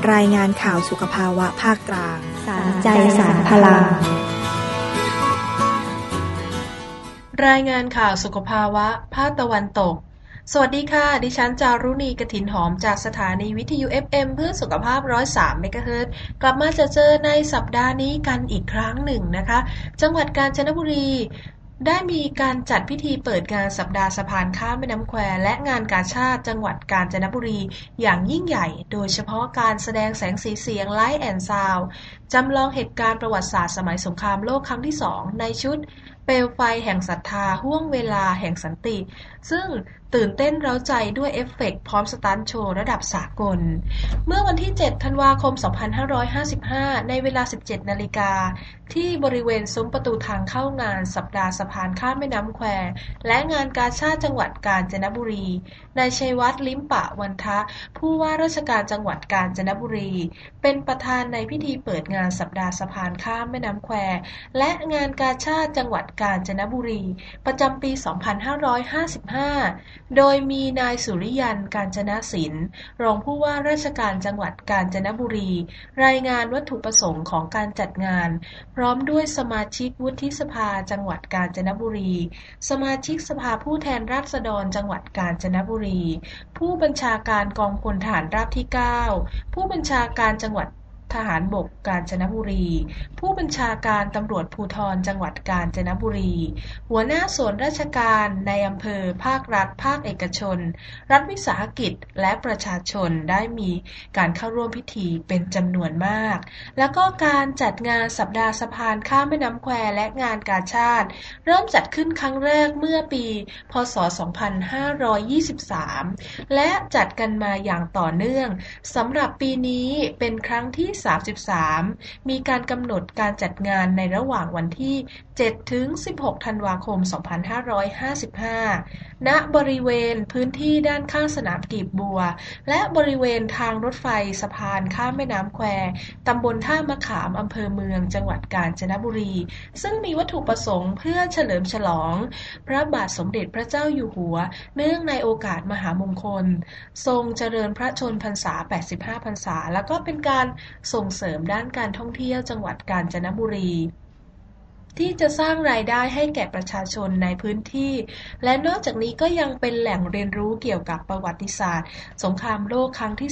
รายงานข่าวสุขภาวะภาคกลางสารใจสารพลังรายงานข่าวสุขภาวะภาคตะวันตกสวัสดีค่ะดิฉันจารุณีกฐินหอมจากสถานีวิทยุ FM เพื่อสุขภาพ 103 เมกะเฮิรตซ์กลับมาเจอในสัปดาห์นี้กันอีกครั้งหนึ่งนะคะจังหวัดกาญจนบุรีได้มีการจัดพิธีเปิดงานสัปดาห์สะพานข้ามแม่น้ำแควและงานกาชาดจังหวัดกาญจนบุรีอย่างยิ่งใหญ่โดยเฉพาะการแสดงแสงสีเสียงไลท์แอนด์ซาวด์จำลองเหตุการณ์ประวัติศาสตร์สมัยสงครามโลกครั้งที่ 2ในชุดเปลวไฟแห่งศรัทธาห้วงเวลาแห่งสันติซึ่งตื่นเต้นเร้าใจด้วยเอฟเฟกต์พร้อมสตันท์โชว์ระดับสากลเมื่อวันที่ 7 ธันวาคม 2555 ในเวลา 17:00 น.ที่บริเวณซุ้มประตูทางเข้างานสัปดาห์สะพานข้ามแม่น้ำแควและงานกาชาดจังหวัดกาญจนบุรีนายชัยวัฒน์ ลิ้มปะวันทะผู้ว่าราชการจังหวัดกาญจนบุรีเป็นประธานในพิธีเปิดงานสัปดาห์สะพานข้ามแม่น้ำแควและงานกาชาดจังหวัดกาญจนบุรีประจำปี 2555 โดยมีนายสุริยันต์กาญจนศิลป์รองผู้ว่าราชการจังหวัดกาญจนบุรีรายงานวัตถุประสงค์ของการจัดงานพร้อมด้วยสมาชิกวุฒิสภาจังหวัดกาญจนบุรีสมาชิกสภาผู้แทนราษฎรจังหวัดกาญจนบุรีผู้บัญชาการกองพลทหารราบที่ 9 ผู้บัญชาการจังหวัดทหารบกกาญจนบุรีผู้บัญชาการตำรวจภูธรจังหวัดกาญจนบุรีหัวหน้าส่วนราชการในอำเภอภาครัฐภาคเอกชนรัฐวิสาหกิจและประชาชนได้มีการเข้าร่วมพิธีเป็นจำนวนมากแล้วก็การจัดงานสัปดาห์สะพานข้ามแม่น้ำแควและงานกาชาดเริ่มจัดขึ้นครั้งแรกเมื่อปีพ.ศ. 2523 และจัดกันมาอย่างต่อเนื่องสำหรับปีนี้เป็นครั้งที่33มีการกำหนดการจัดงานในระหว่างวันที่ 7 ถึง 16 ธันวาคม 2555 ณ บริเวณพื้นที่ด้านข้างสนามกีบบัวและบริเวณทางรถไฟสะพานข้ามแม่น้ำแควตำบลท่ามะขามอำเภอเมืองจังหวัดกาญจนบุรีซึ่งมีวัตถุประสงค์เพื่อเฉลิมฉลองพระบาทสมเด็จพระเจ้าอยู่หัวเนื่องในโอกาสมหามงคลทรงเจริญพระชนพรรษา 85 พรรษาแล้วก็เป็นการส่งเสริมด้านการท่องเที่ยวจังหวัดกาญจนบุรีที่จะสร้างรายได้ให้แก่ประชาชนในพื้นที่และนอกจากนี้ก็ยังเป็นแหล่งเรียนรู้เกี่ยวกับประวัติศาสตร์สงครามโลกครั้งที่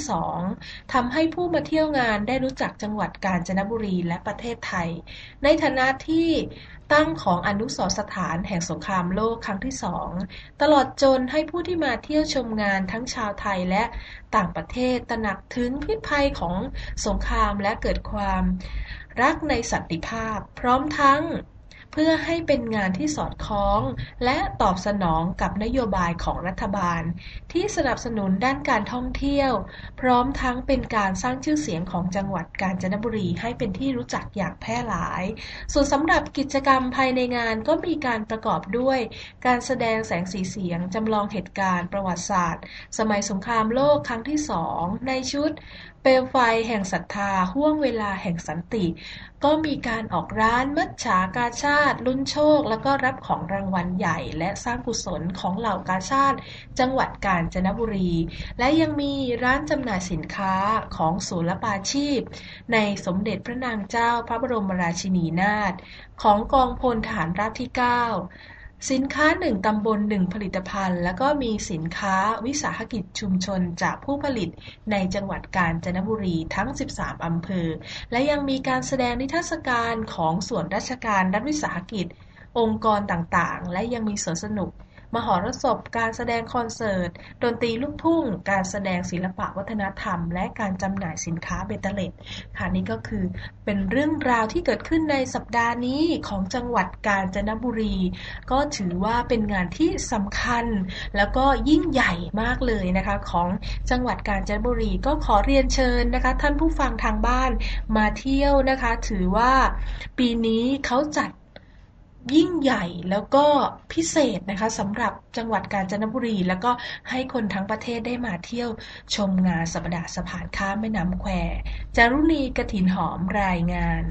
2ทำให้ผู้มาเที่ยวงานได้รู้จักจังหวัดกาญจนบุรีและประเทศไทยในฐานะที่ตั้งของอนุสรณ์สถานแห่งสงครามโลกครั้งที่ 2ตลอดจนให้ผู้ที่มาเที่ยวชมงานทั้งชาวไทยและต่างประเทศตระหนักถึงพิษภัยของสงครามและเกิดความรักในสันติภาพพร้อมทั้งเพื่อให้เป็นงานที่สอดคล้องและตอบสนองกับนโยบายของรัฐบาลที่สนับสนุนด้านการท่องเที่ยวพร้อมทั้งเป็นการสร้างชื่อเสียงของจังหวัดกาญจนบุรีให้เป็นที่รู้จักอย่างแพร่หลายส่วนสำหรับกิจกรรมภายในงานก็มีการประกอบด้วยการแสดงแสงสีเสียงจำลองเหตุการณ์ประวัติศาสตร์สมัยสงครามโลกครั้งที่ 2ในชุดเปลวไฟแห่งศรัทธาห้วงเวลาแห่งสันติก็มีการออกร้านมัจฉากาชาดลุ้นโชคแล้วก็รับของรางวัลใหญ่และสร้างกุศลของเหล่ากาชาดจังหวัดกาญจนบุรีและยังมีร้านจำหน่ายสินค้าของศิลปาชีพในสมเด็จพระนางเจ้าพระบรมราชินีนาถของกองพลทหารราบที่ 9สินค้า1ตำบล1ผลิตภัณฑ์แล้วก็มีสินค้าวิสาหกิจชุมชนจากผู้ผลิตในจังหวัดกาญจนบุรีทั้ง13อำเภอและยังมีการแสดงนิทรรศการของส่วนราชการรัฐวิสาหกิจองค์กรต่างๆและยังมีสวนสนุกมหรสพการแสดงคอนเสิร์ตดนตรีลูกทุ่งการแสดงศิลปะวัฒนธรรมและการจำหน่ายสินค้าเบตเตเล็ดค่ะนี่ก็คือเป็นเรื่องราวที่เกิดขึ้นในสัปดาห์นี้ของจังหวัดกาญจนบุรีก็ถือว่าเป็นงานที่สำคัญแล้วก็ยิ่งใหญ่มากเลยนะคะของจังหวัดกาญจนบุรีก็ขอเรียนเชิญนะคะท่านผู้ฟังทางบ้านมาเที่ยวนะคะถือว่าปีนี้เขาจัดยิ่งใหญ่แล้วก็พิเศษนะคะสำหรับจังหวัดกาญจนบุรีแล้วก็ให้คนทั้งประเทศได้มาเที่ยวชมงานสัปดาห์สะพานข้ามแม่น้ำแควจารุณีกฐินหอมรายงาน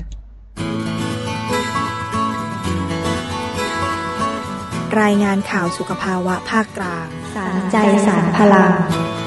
รายงานข่าวสุขภาวะภาคกลางสารใจสารพลัง